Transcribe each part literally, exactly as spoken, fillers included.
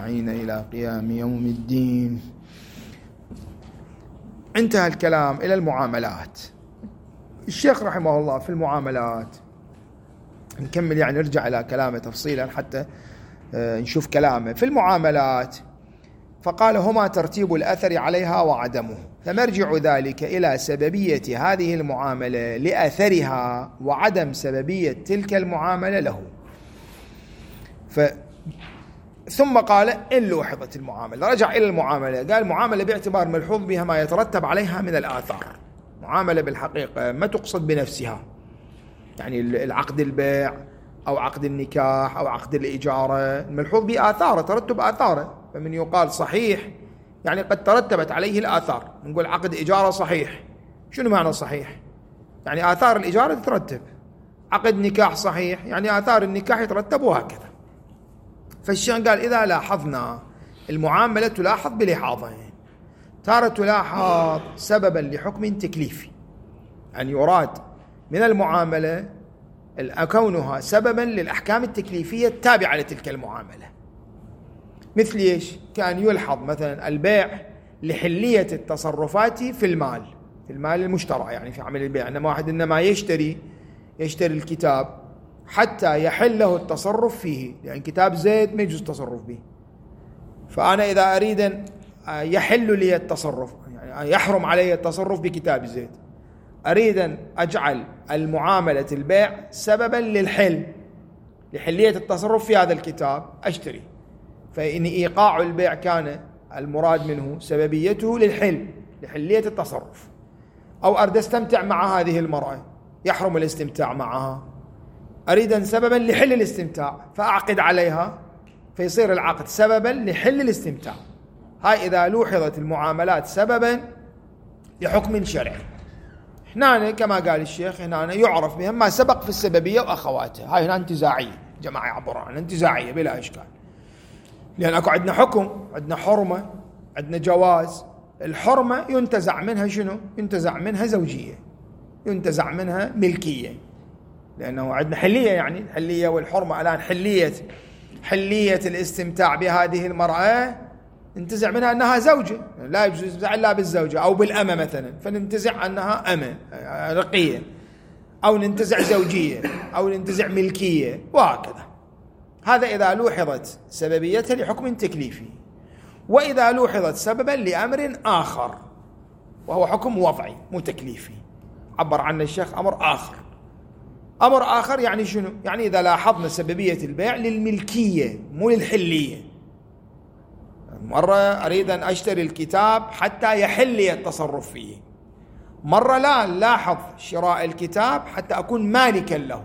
أجمعين إلى قيام يوم الدين. انتهى الكلام إلى المعاملات. الشيخ رحمه الله في المعاملات نكمل، يعني نرجع إلى كلامه تفصيلا حتى نشوف كلامه في المعاملات. فقال: هما ترتيب الأثر عليها وعدمه، فمرجع ذلك إلى سببية هذه المعاملة لأثرها وعدم سببية تلك المعاملة له. ف ثم قال: إن لوحظت المعاملة، رجع إلى المعاملة، قال: معاملة باعتبار ملحوظ بها ما يترتب عليها من الآثار. معاملة بالحقيقة ما تقصد بنفسها، يعني العقد البيع أو عقد النكاح أو عقد الإجارة الملحوظ به آثاره، ترتب آثاره. فمن يقال صحيح يعني قد ترتبت عليه الآثار. نقول عقد إجارة صحيح، شنو معنى صحيح؟ يعني آثار الإجارة تترتب. عقد نكاح صحيح، يعني آثار النكاح يترتب، وهكذا. فالشيخ قال: إذا لاحظنا المعاملة تلاحظ بلحاظين: تارة تلاحظ سببا لحكم تكليفي، أن يراد من المعاملة كونها سببا للأحكام التكليفية التابعة لتلك المعاملة. مثل إيش؟ كان يلحظ مثلا البيع لحلية التصرفات في المال، في المال المشترى، يعني في عمل البيع. إنما واحد إنما يشتري يشتري الكتاب حتى يحل له التصرف فيه، لأن يعني كتاب زيد ما يجوز التصرف به. فأنا إذا أريد أن يحل لي التصرف، يعني يحرم علي التصرف بكتاب زيد، أريد أن أجعل المعاملة البيع سببا للحل، لحلية التصرف في هذا الكتاب، أشتري. فإن إيقاع البيع كان المراد منه سببيته للحل، لحلية التصرف. أو أريد أستمتع مع هذه المرأة، يحرم الاستمتاع معها، أريد أن سببا لحل الاستمتاع فأعقد عليها، فيصير العقد سببا لحل الاستمتاع. هاي إذا لوحظت المعاملات سببا لحكم شرعي. هنا كما قال الشيخ، هنا يعرف بهم ما سبق في السببية وأخواتها. هاي هنا انتزاعية، جماعة يعبرون عنها انتزاعية بلا إشكال، لأن أكو عندنا حكم، عندنا حرمة، عندنا جواز. الحرمة ينتزع منها شنو؟ ينتزع منها زوجية، ينتزع منها ملكية، لأنه عندنا حلية، يعني الحلية والحرمة الآن حلية حلية الاستمتاع بهذه المرأة ننتزع منها أنها زوجة، لا يجوز الاستمتاع إلا بالزوجة أو بالأمة مثلا، فننتزع أنها أمة رقية، أو ننتزع زوجية، أو ننتزع ملكية، وهكذا. هذا إذا لوحظت سببيتها لحكم تكليفي. وإذا لوحظت سببا لأمر آخر، وهو حكم وضعي مو تكليفي، عبر عنه الشيخ أمر آخر. أمر آخر يعني شنو؟ يعني إذا لاحظنا سببية البيع للملكية مو للحلية. مرة أريد أن أشتري الكتاب حتى يحل لي التصرف فيه، مرة لا لاحظ شراء الكتاب حتى أكون مالكا له،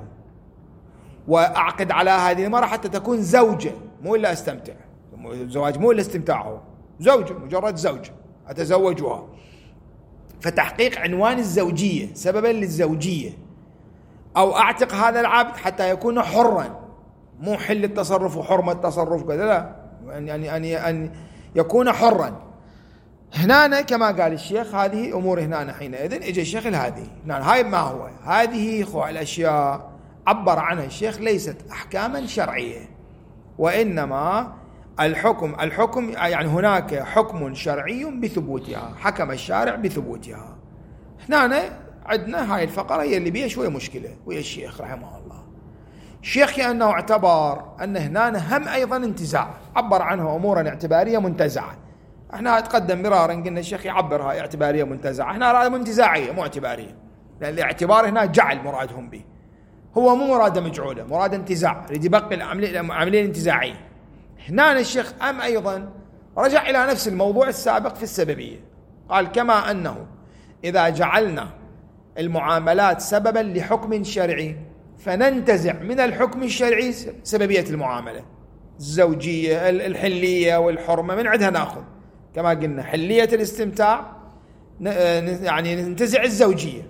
وأعقد على هذه المرة حتى تكون زوجة، مو إلا أستمتع. الزواج مو إلا استمتاعه، زوجة، مجرد زوجة أتزوجها. فتحقيق عنوان الزوجية سببا للزوجية. أو أعتق هذا العبد حتى يكون حرا، مو حل التصرف وحرمة التصرف كذا، لا، يعني أن أن يكون حرا. هنا كما قال الشيخ هذه أمور هنا حينئذ إجا الشيخ هذه هنا. هاي ما هو هذه خو الأشياء عبر عنها الشيخ ليست أحكاما شرعية، وإنما الحكم الحكم يعني هناك حكم شرعي بثبوتها، حكم الشارع بثبوتها. هنا عندنا هاي الفقرة هي اللي بيها شوية مشكلة ويا الشيخ رحمه الله. الشيخ كأنه اعتبر أن هنا هم أيضا انتزاع، عبر عنه أمورا اعتبارية منتزعة. احنا تقدم مرارا قلنا الشيخ يعبرها اعتبارية منتزعة، احنا رأي منتزاعية مو اعتبارية، لأن الاعتبار هنا جعل مرادهم به، هو مو مرادة مجعولة، مراد انتزاع، يريد يبقي العملية الانتزاعية. هنا الشيخ أم أيضا رجع إلى نفس الموضوع السابق في السببية، قال: كما أنه إذا جعلنا المعاملات سببا لحكم شرعي فننتزع من الحكم الشرعي سببية المعاملة، الزوجية، الحلية والحرمة، من عندها نأخذ كما قلنا حلية الاستمتاع، يعني ننتزع الزوجية.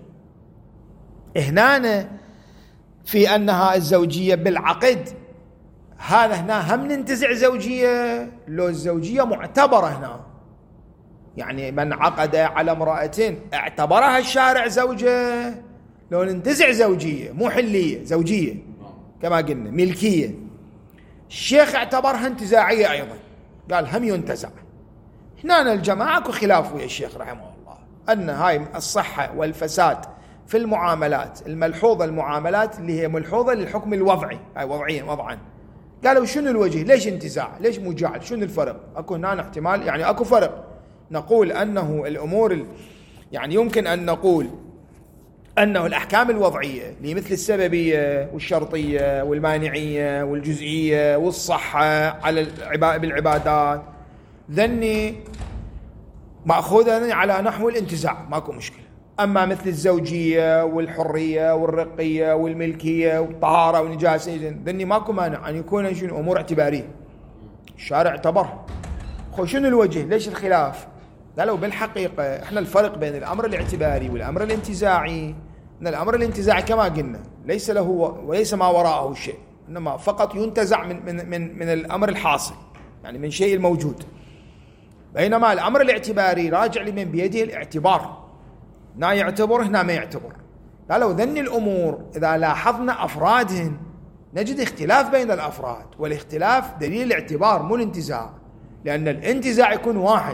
هنا في أنها الزوجية بالعقد، هذا هنا هم ننتزع زوجية، لو الزوجية معتبرة هنا، يعني من عقد على امرأة اعتبرها الشارع زوجة، لو ننتزع زوجية مو حلية، زوجية كما قلنا ملكية. الشيخ اعتبرها انتزاعية أيضا، قال هم ينتزع. هنا الجماعة اكو خلاف ويا الشيخ رحمه الله أن هاي الصحة والفساد في المعاملات الملحوظة، المعاملات اللي هي ملحوظة للحكم الوضعي، هاي وضعيا وضعا. قالوا شنو الوجه؟ ليش انتزاع؟ ليش مجعل؟ شنو الفرق؟ اكو هنا احتمال، يعني اكو فرق. نقول أنه الأمور يعني يمكن أن نقول أنه الأحكام الوضعية اللي مثل السببية والشرطية والمانعية والجزئية والصحة على بالعبادات ذني مأخوذة على نحو الانتزاع، ماكو مشكلة. أما مثل الزوجية والحرية والرقية والملكية والطهارة والنجاسة ذني ماكو مانع أن يكون شنو أمور اعتبارية الشارع اعتبرها. خو شنو الوجه؟ ليش الخلاف؟ قالوا بالحقيقة احنا الفرق بين الأمر الاعتباري والأمر الانتزاعي أن الأمر الانتزاعي كما قلنا ليس له وليس ما وراءه شيء، إنما فقط ينتزع من من من من الأمر الحاصل، يعني من شيء الموجود. بينما الأمر الاعتباري راجع لمن بيده الاعتبار، هنا يعتبر هنا ما يعتبر. قالوا ذن الأمور إذا لاحظنا أفرادهن نجد اختلاف بين الأفراد، والاختلاف دليل الاعتبار مو الانتزاع، لأن الانتزاع يكون واحد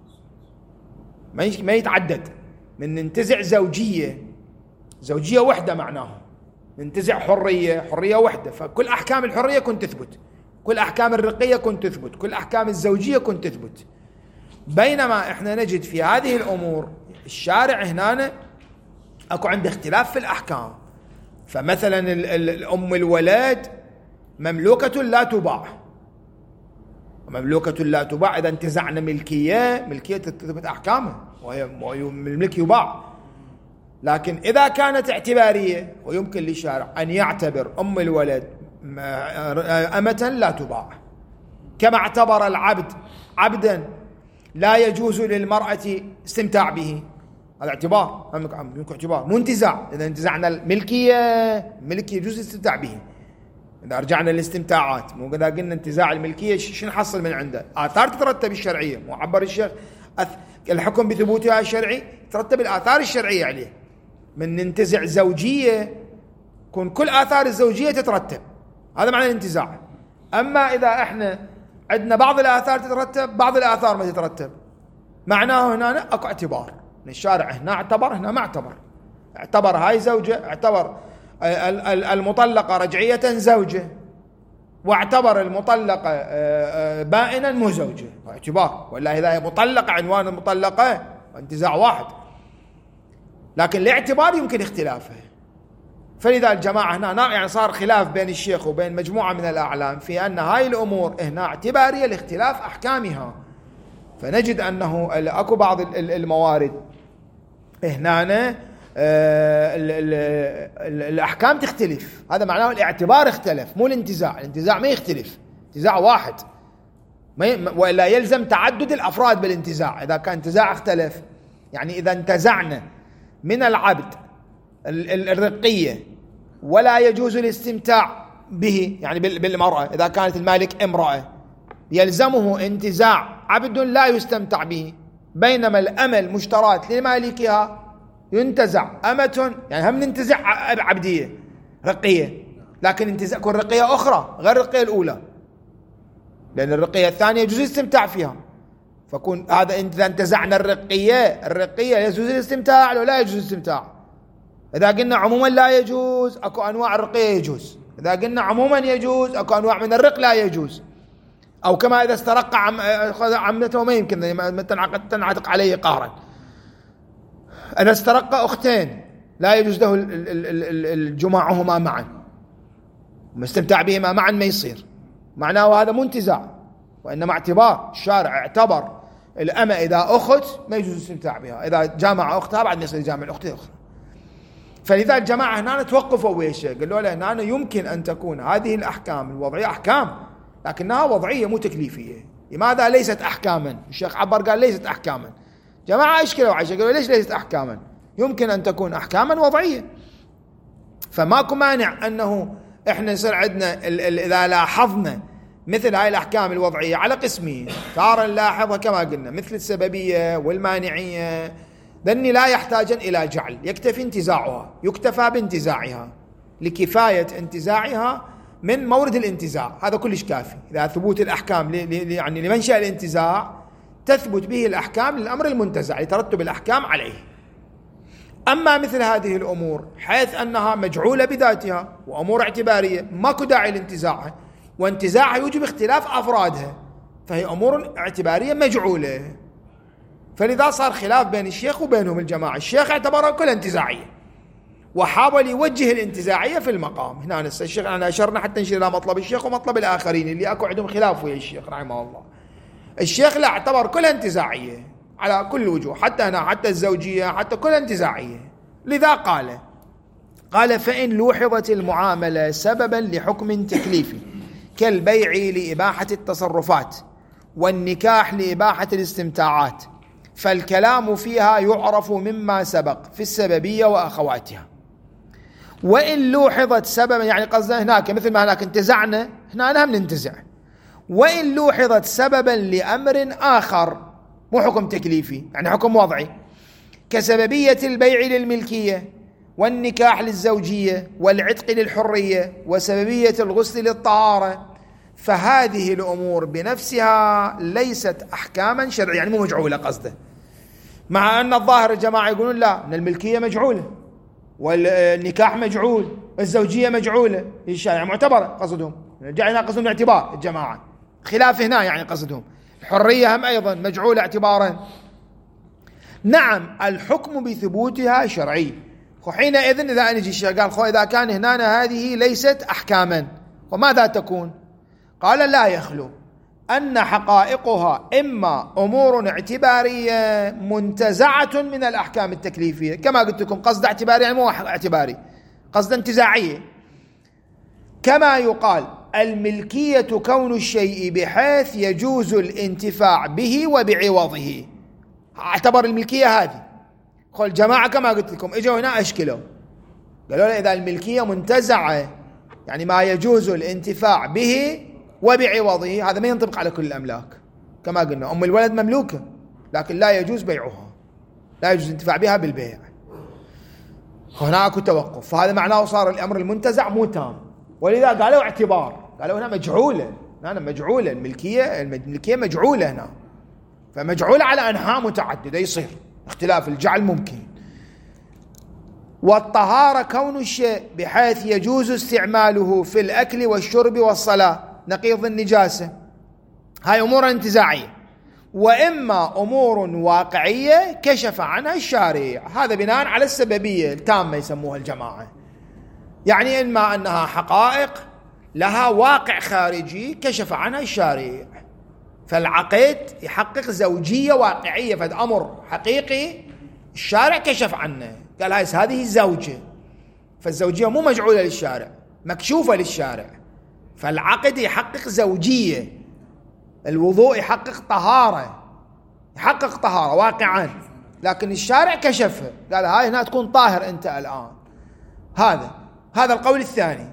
ما يتعدد. من ننتزع زوجية، زوجية وحدة معناه، ننتزع حرية، حرية وحدة، فكل أحكام الحرية كنت تثبت، كل أحكام الرقية كنت تثبت، كل أحكام الزوجية كنت تثبت. بينما إحنا نجد في هذه الأمور الشارع هنا أكو عنده اختلاف في الأحكام. فمثلا الأم الولد مملوكة لا تباع، مملوكة لا تباع إذا انتزعنا ملكية، ملكية تثبت أحكامها والملك يباع. لكن إذا كانت اعتبارية ويمكن للشارع أن يعتبر أم الولد أمة لا تباع، كما اعتبر العبد عبدا لا يجوز للمرأة استمتاع به، هذا اعتبار، ممكن اعتبار مو انتزاع. إذا انتزعنا الملكية، الملك يجوز الاستمتاع به. إذا رجعنا للاستمتاعات، مو إذا قلنا انتزاع الملكية شنو نحصل من عنده؟ آثار تترتب الشرعية، مو عبر الشيخ الحكم بثبوتها الشرعي ترتب الآثار الشرعية عليه. من ننتزع زوجية كون كل آثار الزوجية تترتب، هذا معنى الانتزاع. أما إذا إحنا عندنا بعض الآثار تترتب، بعض الآثار ما تترتب، معناه هنا أكو اعتبار. الشارع هنا اعتبر، هنا ما اعتبر. اعتبر هاي زوجة، اعتبر المطلقة رجعية زوجة، واعتبر المطلقة بائنا مو زوجة، اعتبار. ولا إذا هي مطلقة عنوان المطلقة انتزاع واحد، لكن الاعتبار يمكن اختلافه. فلذا الجماعة هنا يعني صار خلاف بين الشيخ وبين مجموعة من الأعلام في أن هاي الأمور هنا اعتبارية لاختلاف أحكامها. فنجد أنه أكو بعض الموارد هنا الأحكام تختلف، هذا معناه الاعتبار اختلف مو الانتزاع. الانتزاع ما يختلف، انتزاع واحد، ولا يلزم تعدد الأفراد بالانتزاع. إذا كان انتزاع اختلف، يعني إذا انتزعنا من العبد الرقية ولا يجوز الاستمتاع به، يعني بالمرأة إذا كانت المالك امرأة يلزمه انتزاع عبد لا يستمتع به، بينما الأمل مشترات لمالكها ينتزع أمة، يعني هم ننتزع عبدية رقية، لكن انتزاع كل رقية أخرى غير الرقية الأولى، لأن الرقية الثانية يجوز الاستمتاع فيها. فكون هذا إذا انتزعنا الرقية، الرقية يجوز الاستمتاع ولا يجوز الاستمتاع. إذا قلنا عموما لا يجوز، أكو أنواع الرقية يجوز. إذا قلنا عموما يجوز، أكو أنواع من الرق لا يجوز. أو كما إذا استرق عم عمته ما يمكن تنعتق عليه قهرا. إذا استرق أختين لا يجوز له الجماعهما معا، مستمتع بهما معا ما يصير، معناه هذا منتزع، وإنما اعتبار. الشارع اعتبر الأمة إذا أخت ما يجوز الاستمتاع بها، إذا جامع أختها بعد ما يصير جامع الأخت الأخرى. فلذا الجماعة هنا توقفوا ويش قالوا له هنا يمكن أن تكون هذه الأحكام الوضعية أحكام لكنها وضعية مو تكليفية. لماذا ليست أحكاما؟ الشيخ عبر قال ليست أحكاما. جماعة أشكلوا عايشة قالوا ليش ليست أحكاما؟ يمكن أن تكون أحكاما وضعية. فماكو مانع أنه إحنا يصير عندنا إذا لاحظنا مثل هاي الأحكام الوضعية على قسمين، تارة نلاحظها كما قلنا مثل السببية والمانعية، ذني لا يحتاج إلى جعل، يكتفي انتزاعها، يكتفى بانتزاعها لكفاية انتزاعها من مورد الانتزاع، هذا كلش كافي. إذا ثبوت الأحكام يعني لمنشأ الانتزاع تثبت به الأحكام للأمر المنتزع لترتب الأحكام عليه. أما مثل هذه الأمور حيث أنها مجعولة بذاتها وأمور اعتبارية ماكو داعي لانتزاعها، وانتزاعها يوجب اختلاف أفرادها، فهي أمور اعتبارية مجعولة، فلذا صار خلاف بين الشيخ وبينهم الجماعة. الشيخ اعتبرها كلها انتزاعية وحاول يوجه الانتزاعية في المقام. هنا الشيخ أنا أشرنا حتى نشير إلى مطلب الشيخ ومطلب الآخرين اللي أكو عندهم خلاف ويا الشيخ رحمه الله. الشيخ لا اعتبر كلها انتزاعية على كل وجوه، حتى هنا حتى الزوجية حتى كلها انتزاعية. لذا قال قال فإن لوحظت المعاملة سببا لحكم تكليفي كالبيع لإباحة التصرفات والنكاح لإباحة الاستمتاعات فالكلام فيها يعرف مما سبق في السببية وأخواتها. وإن لوحظت سببا يعني قصدنا هناك مثل ما هناك انتزعنا هنا نهم ننتزع، وإن لوحظت سببا لأمر آخر مو حكم تكليفي يعني حكم وضعي كسببية البيع للملكية والنكاح للزوجية والعتق للحرية وسببية الغسل للطهارة، فهذه الأمور بنفسها ليست أحكاما شرعية يعني مو مجعولة قصده. مع أن الظاهر الجماعة يقولون لا أن الملكية مجعولة والنكاح مجعول الزوجية مجعولة، الشارع معتبرة قصدهم، جعلنا قصدهم اعتبار الجماعة، خلاف هنا يعني قصدهم الحرية هم أيضا مجعولة اعتبارا. نعم الحكم بثبوتها شرعي، وحينئذ إذا نجي الشيخ قال خو إذا كان هنا هذه ليست أحكاما وماذا تكون؟ قال لا يخلو أن حقائقها إما أمور اعتبارية منتزعة من الأحكام التكليفية، كما قلت لكم قصد اعتباري يعني مو اعتباري قصد انتزاعية، كما يقال الملكية كون الشيء بحيث يجوز الانتفاع به وبعوضه. اعتبر الملكية هذه قال الجماعة كما قلت لكم اجوا هنا اشكلوا قالوا له إذا الملكية منتزعة يعني ما يجوز الانتفاع به وبعوضه، هذا ما ينطبق على كل الأملاك. كما قلنا أم الولد مملوكة لكن لا يجوز بيعها، لا يجوز الانتفاع بها بالبيع، هناك توقف، فهذا معناه صار الأمر المنتزع مو تام، ولذا قالوا اعتبار، قالوا هنا مجعولة، هنا مجعولة الملكية، الملكية مجعولة هنا، فمجعولة على أنحاء متعددة يصير اختلاف الجعل ممكن. والطهارة كون الشيء بحيث يجوز استعماله في الأكل والشرب والصلاة نقيض النجاسة، هاي أمور انتزاعية. وإما أمور واقعية كشف عنها الشارع، هذا بناء على السببية التامة يسموها الجماعة، يعني إما أنها حقائق لها واقع خارجي كشف عنها الشارع، فالعقد يحقق زوجية واقعية، فهذا أمر حقيقي الشارع كشف عنه، قال هذه الزوجة، فالزوجية مو مجعولة للشارع مكشوفة للشارع، فالعقد يحقق زوجية، الوضوء يحقق طهارة، يحقق طهارة واقعا، لكن الشارع كشفها قال هاي هنا تكون طاهر أنت الآن. هذا هذا القول الثاني.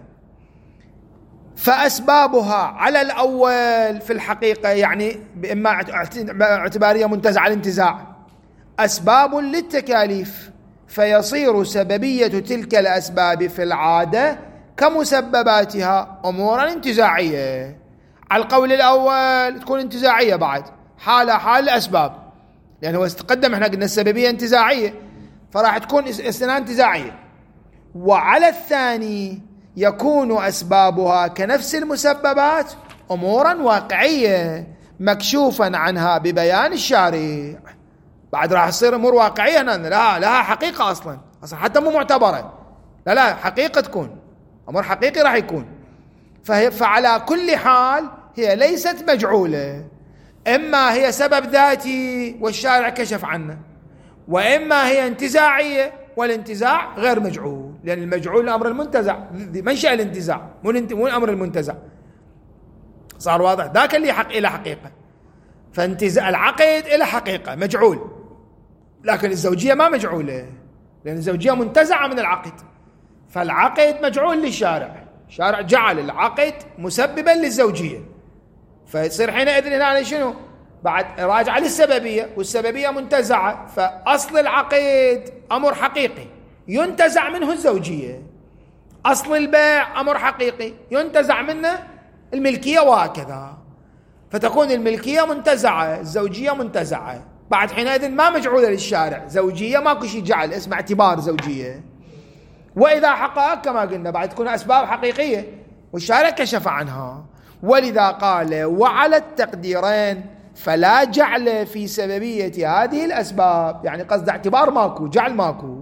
فأسبابها على الأول في الحقيقة يعني بإما اعتبارية منتزعة الانتزاع أسباب للتكاليف، فيصير سببية تلك الأسباب في العادة كمسبباتها أمورا انتزاعية. على القول الأول تكون انتزاعية بعد حال حال الأسباب، لأنه يعني تقدم احنا قلنا السببية انتزاعية فراح تكون استثناء انتزاعية. وعلى الثاني يكون أسبابها كنفس المسببات أمورا واقعية مكشوفا عنها ببيان الشارع، بعد راح تصير أمور واقعية لها لها حقيقة أصلا أصلا حتى مو معتبرة، لا لا حقيقة تكون أمر حقيقي راح يكون. فهي فعلى كل حال هي ليست مجعولة، إما هي سبب ذاتي والشارع كشف عنه، وإما هي انتزاعية والانتزاع غير مجعول، لأن المجعول الأمر المنتزع منشأ الانتزاع مو الأمر المنتزع. صار واضح؟ ذاك اللي حق إلى حقيقة، فانتزاع العقد إلى حقيقة مجعول، لكن الزوجية ما مجعولة لأن الزوجية منتزعة من العقد، فالعقد مجعول للشارع، الشارع جعل العقد مسببا للزوجية، فيصير حينئذ هنا شنو؟ بعد راجع للسببية، والسببية منتزعة، فأصل العقد أمر حقيقي ينتزع منه الزوجية، أصل البيع أمر حقيقي ينتزع منه الملكية وهكذا، فتكون الملكية منتزعة، الزوجية منتزعة. بعد حينئذ ما مجعولة للشارع زوجية، ماكو شيء جعل اسمه اعتبار زوجية. وإذا حقق كما قلنا بعد تكون أسباب حقيقية والشارع كشف عنها. ولذا قال وعلى التقديرين فلا جعل في سببية هذه الأسباب، يعني قصد اعتبار ماكو، جعل ماكو.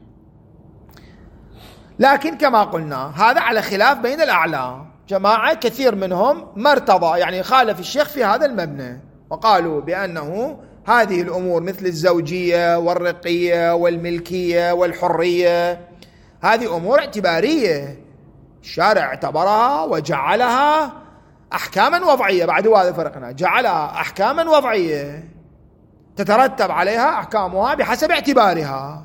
لكن كما قلنا هذا على خلاف بين الأعلام، جماعة كثير منهم ما ارتضى، يعني خالف الشيخ في هذا المبنى، وقالوا بأنه هذه الأمور مثل الزوجية والرقية والملكية والحرية هذه أمور اعتبارية، الشارع اعتبرها وجعلها أحكاما وضعية. بعد هذا فرقنا، جعلها أحكاما وضعية تترتب عليها أحكامها بحسب اعتبارها.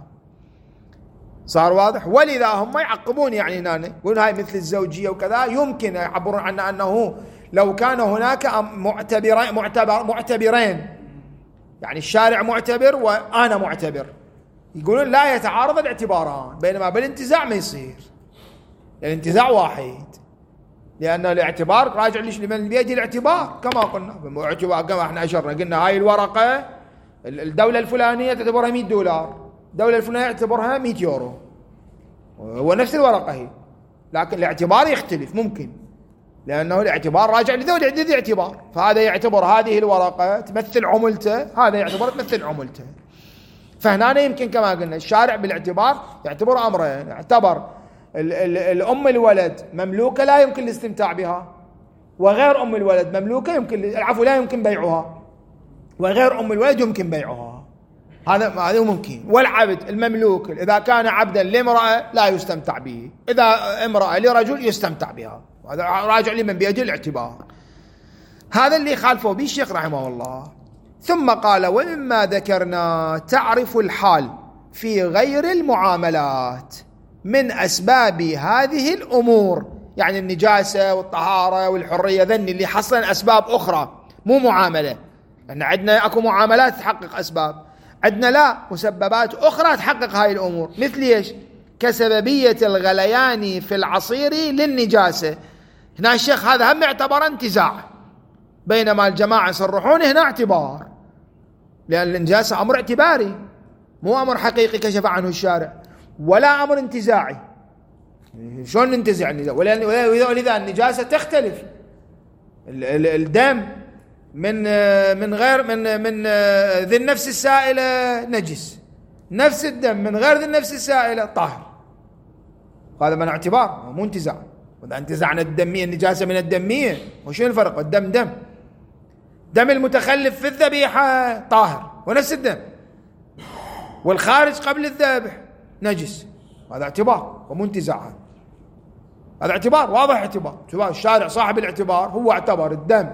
صار واضح؟ ولذا هم يعقبون، يعني هنا يقولون هاي مثل الزوجية وكذا، يمكن يعبرون عن أنه لو كان هناك معتبرين, معتبر معتبرين يعني الشارع معتبر وأنا معتبر، يقولون لا يتعارض الاعتباران، بينما بالانتزاع ما يصير، الانتزاع واحد، لأن الاعتبار راجع ليش لمن بيد الاعتبار كما قلنا. كما احنا أشرنا قلنا هاي الورقة الدولة الفلانية تعتبرها مئة دولار، الدولة الفلانية تعتبرها مئة يورو، هو نفس الورقة هي، لكن الاعتبار يختلف ممكن، لأنه الاعتبار راجع لذوي ذي اعتبار، فهذا يعتبر هذه الورقة تمثل عملته، هذا يعتبر تمثل عملته. فهنا يمكن كما قلنا الشارع بالاعتبار يعتبر أمرين، اعتبر ال ال الأم الولد مملوكة لا يمكن الاستمتاع بها، وغير أم الولد مملوكة يمكن العفو لا يمكن بيعها، وغير أم الولد يمكن بيعها، هذا هذا ممكن. والعبد المملوك إذا كان عبدا لامرأة لا يستمتع به، إذا امرأة لرجل يستمتع بها، هذا راجع لمن بيده الاعتبار. هذا اللي خالفه به الشيخ رحمه الله. ثم قال ومما ذكرنا تعرف الحال في غير المعاملات من أسباب هذه الأمور، يعني النجاسة والطهارة والحرية، ذني اللي حصلا أسباب أخرى مو معاملة، لأن عندنا أكو معاملات تحقق أسباب، عندنا لا مسببات أخرى تحقق هاي الأمور. مثل إيش؟ كسببية الغليان في العصير للنجاسة. هنا الشيخ هذا هم يعتبر انتزاع، بينما الجماعة يصرحون هنا اعتبار، لأن النجاسة أمر اعتباري مو أمر حقيقي كشف عنه الشارع، ولا أمر انتزاعي. شلون ننتزع النجاسة؟ ولذا النجاسة تختلف، الدم من من غير من من ذي النفس السائلة نجس، نفس الدم من غير ذي النفس السائلة طاهر، هذا من اعتبار مو انتزاع. وإذا انتزعنا الدمية النجاسة من الدمية، وشو الفرق؟ الدم دم، دم المتخلف في الذبيحة طاهر ونفس الدم، والخارج قبل الذبح نجس، هذا اعتبار ومو انتزاع، هذا اعتبار واضح، اعتبار الشارع صاحب الاعتبار هو اعتبر الدم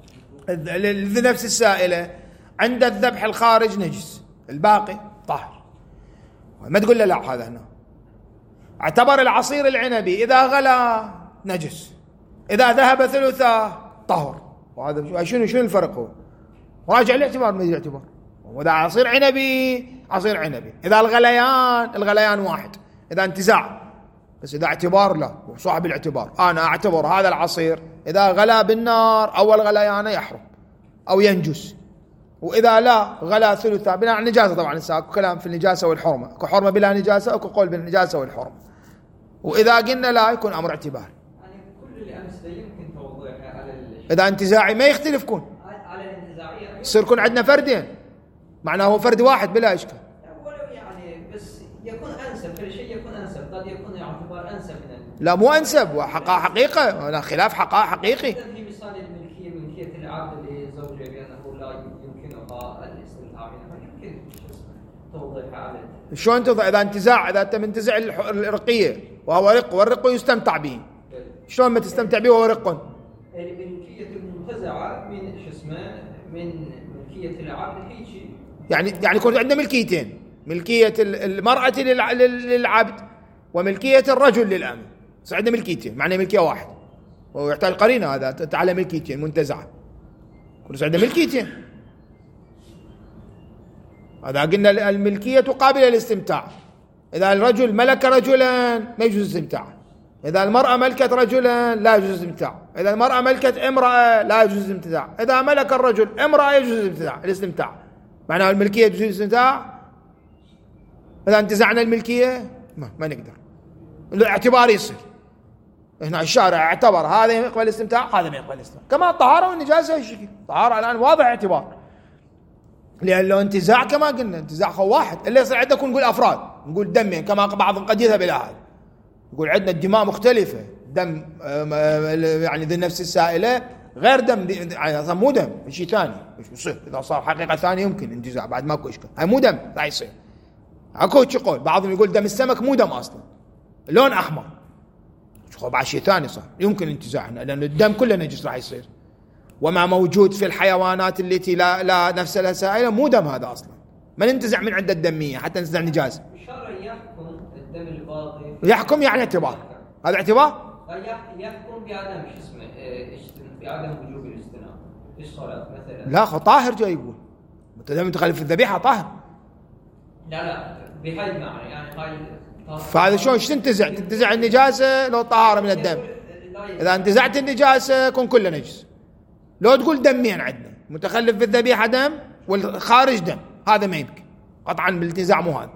ذي نفس السائلة عند الذبح الخارج نجس، الباقي طاهر. ما تقول له لا، هذا هنا اعتبر العصير العنبي إذا غلا نجس، إذا ذهب ثلثه طهر، وهذا شنو شنو الفرق؟ هو راجع الاعتبار من الاعتبار، وإذا عصير عنبي عصير عنبي، إذا الغليان الغليان واحد، إذا انتزاع، بس إذا اعتبار لا، صاحب الاعتبار أنا أعتبر هذا العصير إذا غلا بالنار أول غليان يحرم أو ينجس، وإذا لا غلا ثلثه بناء على النجاسة. طبعا نساك كلام في النجاسة والحرمة، أكو حرمة بلا نجاسة، أكو قول بالنجاسة والحرمة، وإذا قلنا لا يكون أمر اعتبار. يعني كل اللي أمس يمكن توضيحه على إذا انتزاعي ما يختلف كون على الانتزاعية، يصير كون عندنا فردين، معناه هو فرد واحد بلا إشكال، ولو يعني بس يكون أنسب، كل شيء يكون أنسب، قد يكون اعتبار أنسب من لا مو أنسب، وحقا حقيقة، لا خلاف حقا حقيقي. في مثال الملكية، ملكية العبد لزوجه بأنه لا يمكنها الاستمتاع بها، يمكن توضيحها على شلون توضح؟ إذا انتزاع، إذا أنت منتزع الرقية وهو رق والرق يستمتع به، شلون ما تستمتع به وهو رق؟ الملكية المنتزعة من شو اسمه من ملكية العبد هيك، يعني يعني يكون عندنا ملكيتين، ملكية المرأة للعبد وملكية الرجل للأم، صار عندنا ملكيتين، معناه ملكية واحد، ويحتاج قرينة هذا تعالى ملكيتين منتزعة، كل عندنا ملكيتين. هذا قلنا الملكية قابلة للاستمتاع، إذا الرجل ملك رجلا ما يجوز الاستمتاع، إذا المرأة ملكت رجلا لا يجوز الاستمتاع، إذا المرأة ملكت امرأة لا يجوز الاستمتاع، إذا ملك الرجل امرأة يجوز الاستمتاع الاستمتاع معناه الملكية يجوز الاستمتاع. إذا انتزعنا الملكية ما, ما نقدر، الاعتبار يصير هنا الشارع اعتبر هذا يقبل الاستمتاع هذا ما يقبل الاستمتاع. كما الطهارة والنجاسة الشكل، الطهارة الآن واضح اعتبار، لأن لو انتزاع كما قلنا انتزاع خو واحد اللي يصير عندنا نقول أفراد، نقول دمين كما بعضهم قد يذهب إلى هذا، نقول عندنا الدماء مختلفة، دم يعني ذي النفس السائلة غير دم يعني مو دم شيء ثاني، مش يصير إذا صار حقيقة ثانية يمكن انتزاع بعد ماكو إشكال، هاي مو دم راح يصير. اكو قول بعضهم يقول دم السمك مو دم اصلا لون احمر، شو بعد شيء ثاني صار يمكن انتزاعنا لان الدم كله نجس راح يصير. وما موجود في الحيوانات التي لا لا نفس لها سائله مو دم هذا اصلا، ما ننتزع من عده الدميه حتى ننتزع نجاسه. الشرع يحكم الدم الباقي، يحكم يعني اعتبار، هذا اعتبار يحكم بعدم شو اسمه بعدم وجوب الاستناء في الصلاه مثلا. لا خو طاهر جاي يقول متدم تخلف الذبيحه طاهر. لا لا بهاي المعنى يعني هاي. فهذا شلون ايش تنتزع؟ تنتزع النجاسه لو طهاره من الدم، اذا انتزعت النجاسه يكون كله نجس. لو تقول دمين عندنا متخلف بالذبيحه دم والخارج دم هذا ما يمكن قطعا بالانتزاع مو هذا.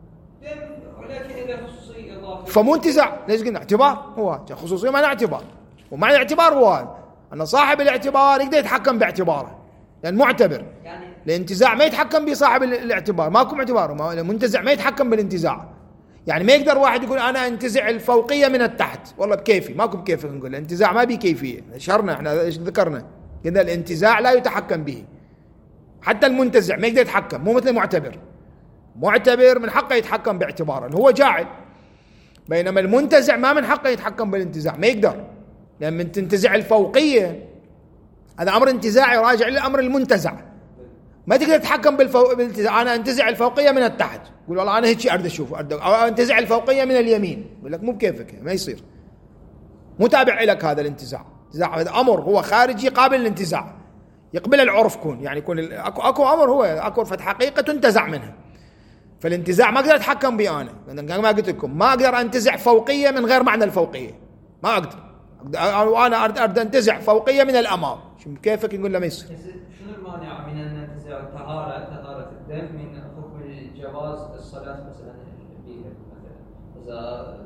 ولكن اذا خصوصيه اضافيه فمو انتزاع، ليش قلنا اعتبار؟ هو خصوصيه معنى اعتبار، ومعنى الاعتبار هو هذا ان صاحب الاعتبار يقدر يتحكم باعتباره لان يعني معتبر. يعني الانتزاع ما يتحكم به صاحب الاعتبار، ماكو اعتبار، المنتزع ما يتحكم بالانتزاع. يعني ما يقدر واحد يقول انا انتزع الفوقيه من التحت والله بكيفي، ماكو بكيفي. نقول الانتزاع ما بيه كيفيه، شرنا احنا ايش ذكرنا قلنا الانتزاع لا يتحكم به، حتى المنتزع ما يقدر يتحكم، مو مثل المعتبر. معتبر من حقه يتحكم باعتباره هو جاعل، بينما المنتزع ما من حقه يتحكم بالانتزاع، ما يقدر، لان من تنتزع الفوقيه هذا امر انتزاعي راجع للامر المنتزع، ما تقدر تتحكم بالفو... بالانتزاع. انا انتزع الفوقيه من التحت، يقول والله انا هيك اريد اشوف، او انتزع الفوقيه من اليمين، يقول لك مو بكيفك ما يصير، مو تابع لك هذا الانتزاع. انتزاع هذا امر هو خارجي قابل للانتزاع، يقبل العرف كون يعني يكون ال... اكو اكو امر هو اكو فت حقيقه تنتزع منها. فالانتزاع ما اقدر اتحكم به انا، لان ما قلت لكم ما اقدر انتزع فوقيه من غير معنى الفوقيه، ما اقدر. انا اريد انتزع فوقيه من الامام، شو كيفك نقول له ما يصير. شنو المانع من ان ننتزع طهاره طهاره الدم من حكم جواز الصلاه مثلا بها؟ مثلا اذا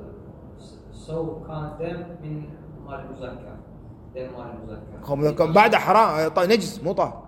سو كان دم من مال المزكى، دم مال المزكى هم بعد حرام نجس مو طاهر.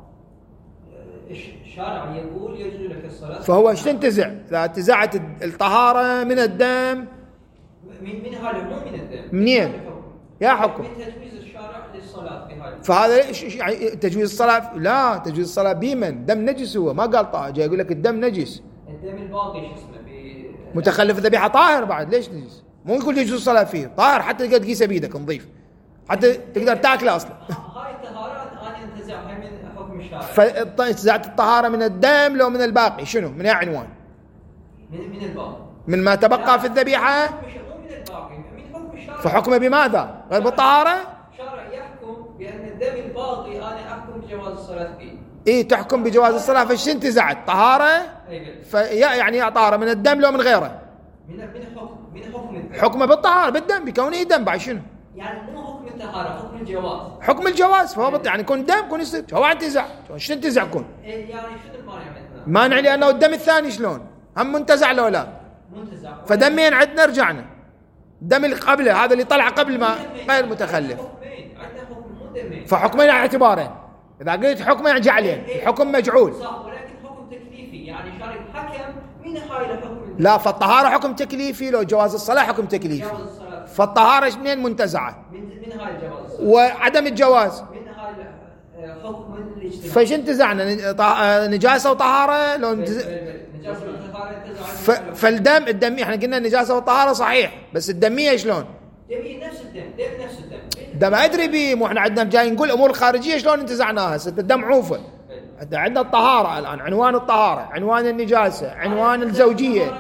الشارع يقول يجوز لك الصلاه، فهو ايش تنتزع؟ اذا انتزعت الطهاره من الدم من من هذا مو من الدم منين؟ يا حكم من تجويز الشارع للصلاه في هذا. فهذا ايش يعني تجويز الصلاه؟ لا تجويز الصلاه بمن؟ دم نجس، هو ما قال طاهر، جاي يقول لك الدم نجس. الدم الباقي شو اسمه متخلف الذبيحه طاهر بعد، ليش نجس؟ مو يقول يجوز الصلاه فيه طاهر، حتى تقدر تقيسه بيدك نظيف، حتى تقدر تاكله اصلا. هاي الطهاره انا انتزعها من حكم الشارع. فانتزعت الطهاره من الدم لو من الباقي شنو؟ من اي عنوان؟ من من الباقي، من ما تبقى في الذبيحه. مو من الباقي، من حكم الشارع. فحكمه بماذا؟ غير بالطهاره؟ الشارع يحكم بان الدم الباقي انا احكم بجواز الصلاه فيه. ايه تحكم بجواز الصلاه، فايش انتزعت؟ طهاره؟ في يعني يا طهاره من الدم لو من غيره؟ من من حكم من حكم الدم. حكمه بالطهاره بالدم بكونه دم بعد شنو؟ يعني مو حكم الطهاره، حكم الجواز. حكم الجواز، فهو بط... يعني يكون دم يكون يصير هو انتزاع. ايش تنتزع يكون؟ يعني شنو المانع مثلا؟ مانع لانه الدم الثاني شلون؟ هم منتزع لو لا؟ منتزع. فدمين عندنا رجعنا. الدم اللي قبله هذا اللي طلع قبل ما غير متخلف. عندنا حكم مو دمين. فحكمين على اعتبارين. اذا قلت حكم يعني جعلين، الحكم مجعول. صح، ولكن حكم تكليفي، يعني شارع حكم من هاي الحكم. لا، فالطهاره حكم تكليفي، لو جواز الصلاه حكم تكليفي. جواز الصلاه. فالطهاره منين منتزعه؟ من من هاي الجواز. وعدم الجواز من هاي حكم الاجتماع. فايش انتزعنا؟ نجاسه وطهاره لو انتزع... نجاسه وطهاره انتزعت. ف... فالدم الدمي احنا قلنا النجاسه والطهاره صحيح، بس الدميه شلون؟ دمي نفس الدم، دم نفس الدم. دم ادري بيه، مو احنا عندنا جاي نقول الامور الخارجيه شلون انتزعناها. هسه الدم عوفه، عندنا الطهاره الان، عنوان الطهاره، عنوان النجاسه، عنوان الزوجيه،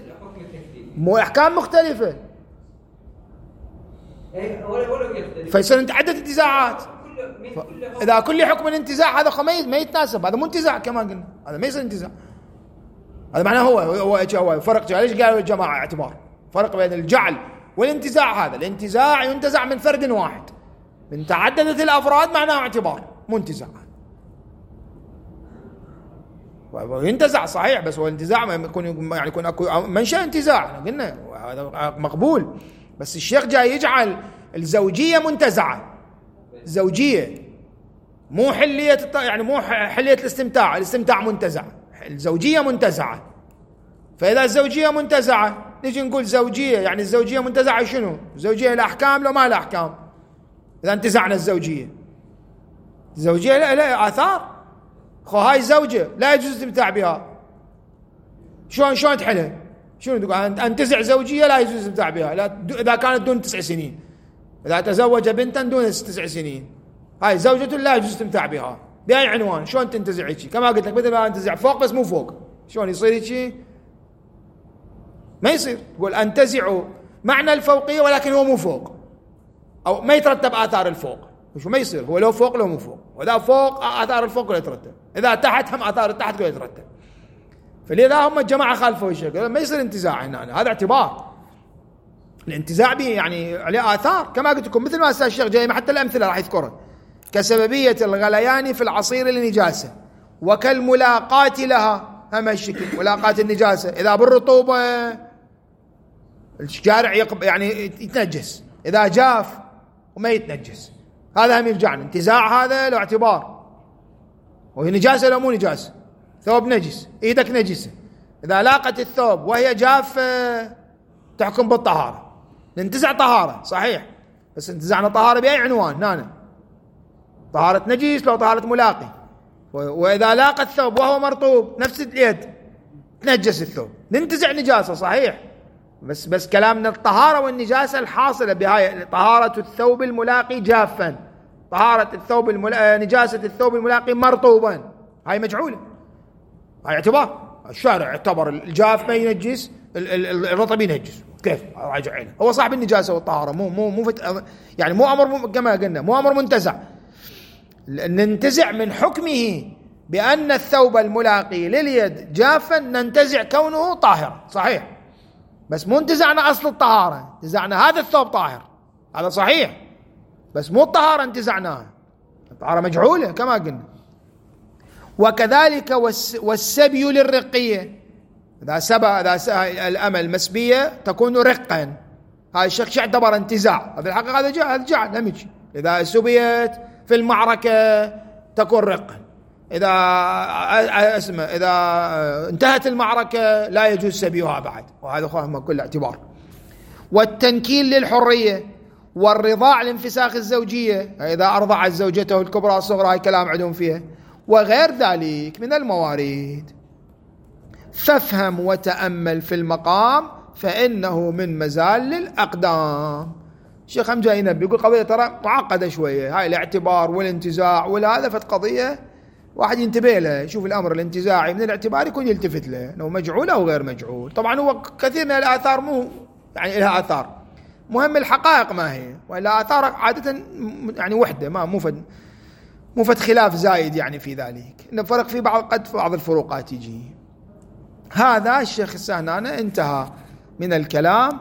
مو احكام مختلفه. فيصير انت عدة انتزاعات. ف... اذا كل حكم انتزاع هذا خميس ما يتناسب، هذا مو انتزاع كما قلنا، هذا ما يصير انتزاع. هذا معناه هو هو هو فرق. ليش قالوا الجماعه اعتبار؟ فرق بين الجعل والانتزاع هذا الانتزاع ينتزع من فرد واحد، من تعددت الأفراد معناه اعتبار منتزع، ينتزع صحيح، بس هو الانتزاع ما يكون يعني يكون اكو منشأ انتزاع، قلنا هذا مقبول، بس الشيخ جاي يجعل الزوجية منتزعة، زوجية مو حلية، يعني مو حلية الاستمتاع، الاستمتاع منتزع، الزوجية منتزعة. فإذا الزوجية منتزعة نيجي نقول زوجية، يعني الزوجية منتزعة شنو؟ الزوجية لها أحكام لو ما لها أحكام؟ إذا انتزعنا الزوجية، الزوجية لا لا آثار، خو هاي زوجة لا يجوز الاستمتاع بها، شلون شلون تحلها؟ شنو تقول انتزع زوجية لا يجوز الاستمتاع بها؟ لا إذا كانت دون تسع سنين، إذا تزوج بنتا دون تسع سنين هاي زوجة لا يجوز الاستمتاع بها، بأي عنوان؟ شلون تنتزع هيك؟ كما قلت لك مثل ما انتزع فوق بس مو فوق، شلون يصير هيك؟ ما يصير. تقول انتزع معنى الفوقية ولكن هو مو فوق، أو ما يترتب آثار الفوق، شو ما يصير، هو لو فوق لو مو فوق، وإذا فوق آثار الفوق ولا يترتب، إذا تحت هم آثار التحت ولا يترتب. فلذا هم الجماعة خالفوا الشيء، ما يصير انتزاع هنا، هذا اعتبار. الانتزاع به يعني عليه آثار، كما قلت لكم مثل ما أستاذ الشيخ جاي حتى الأمثلة راح يذكرها، كسببية الغليان في العصير للنجاسة، وكالملاقاة لها، هم الشكل ملاقاة النجاسة، إذا بالرطوبة الشارع يعني يتنجس، إذا جاف وما يتنجس، هذا هم يرجعنا انتزاع، هذا له اعتبار، وهي نجاسة لو مو نجاسة، ثوب نجس، إيدك نجسة، إذا لاقت الثوب وهي جافة تحكم بالطهارة، ننتزع طهارة صحيح، بس انتزعنا طهارة بأي عنوان؟ هنا طهارة نجس لو طهارة ملاقي، وإذا لاقى الثوب وهو مرطوب نفس اليد تنجس الثوب، ننتزع نجاسة صحيح، بس بس كلامنا الطهارة والنجاسة الحاصلة بهاي، طهارة الثوب الملاقي جافا، طهارة الثوب الملا... نجاسة الثوب الملاقي مرطوبا، هاي مجعولة، هاي اعتبار. الشارع اعتبر الجاف ما ينجس، الرطب ينجس، كيف راجع له؟ هو صاحب النجاسة والطهارة، مو مو مو فت... يعني مو أمر كما قلنا، مو أمر منتزع، ننتزع من حكمه بأن الثوب الملاقي لليد جافا، ننتزع كونه طاهرا صحيح، بس مو انتزعنا أصل الطهارة، انتزعنا هذا الثوب طاهر، هذا صحيح، بس مو الطهارة انتزعناها، الطهارة مجعولة كما قلنا. وكذلك والسبي للرقية، إذا سبى إذا الأمل مسبية تكون رقا، هذا الشيخ يعتبر انتزاع، هذا الحقيقة هذا جاء هذا جاء نمج، إذا سبيت في المعركة تكون رقا، إذا اسمه إذا انتهت المعركة لا يجوز سبيها بعد، وهذا خاهم كل اعتبار. والتنكيل للحرية، والرضاع لانفساخ الزوجية، إذا أرضعت زوجته الكبرى الصغرى، هاي كلام عندهم فيها، وغير ذلك من الموارد. فافهم وتأمل في المقام فإنه من مزال الأقدام. الشيخ هم جاي ينبي يقول قضية ترى معقدة شوية، هاي الاعتبار والانتزاع وهذا، فت قضية واحد ينتبه له، يشوف الأمر الانتزاعي من الاعتبار يكون يلتفت له أنه مجعول أو غير مجعول. طبعا هو كثير من الآثار مو يعني لها آثار، مهم الحقائق ما هي، وإلا آثار عادة يعني وحدة، ما مو فد مو فد خلاف زايد يعني في ذلك، إنه فرق في بعض قد في بعض الفروقات يجي. هذا الشيخ السهنانة انتهى من الكلام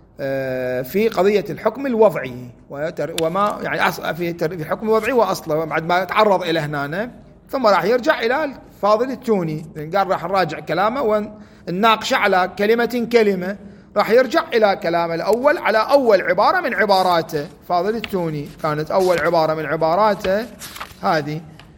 في قضية الحكم الوضعي، وما يعني في الحكم الوضعي وأصله بعد ما تعرض إلى هنا، ثم راح يرجع إلى الفاضل التوني، قال راح نراجع كلامه ونناقش على كلمة كلمة، راح يرجع إلى كلامه الأول على أول عبارة من عباراته. فاضل التوني كانت أول عبارة من عباراته هذه،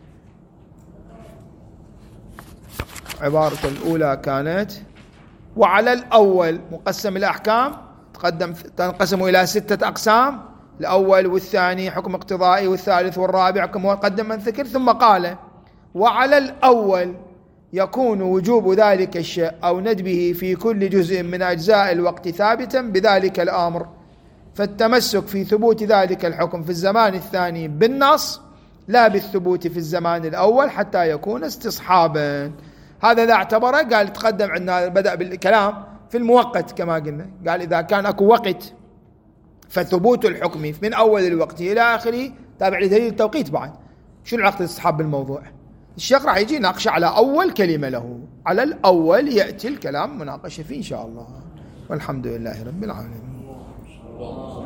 عبارته الأولى كانت: وعلى الأول مقسم الأحكام تقدم تنقسم إلى ستة أقسام، الأول والثاني حكم اقتضائي، والثالث والرابع حكم مقدم من ذكر، ثم قال: وعلى الأول يكون وجوب ذلك الشيء أو ندبه في كل جزء من أجزاء الوقت ثابتا بذلك الأمر، فالتمسك في ثبوت ذلك الحكم في الزمان الثاني بالنص لا بالثبوت في الزمان الأول حتى يكون استصحابا. هذا إذا اعتبره، قال تقدم عندنا بدأ بالكلام في الموقت كما قلنا، قال إذا كان أكو وقت فثبوت الحكم من أول الوقت إلى آخره تابع لدليل التوقيت. بعد شو العقد الاستصحاب بالموضوع؟ الشيخ راح يجي يناقش على أول كلمة له، على الأول يأتي الكلام مناقشة فيه إن شاء الله، والحمد لله رب العالمين. اللهم صل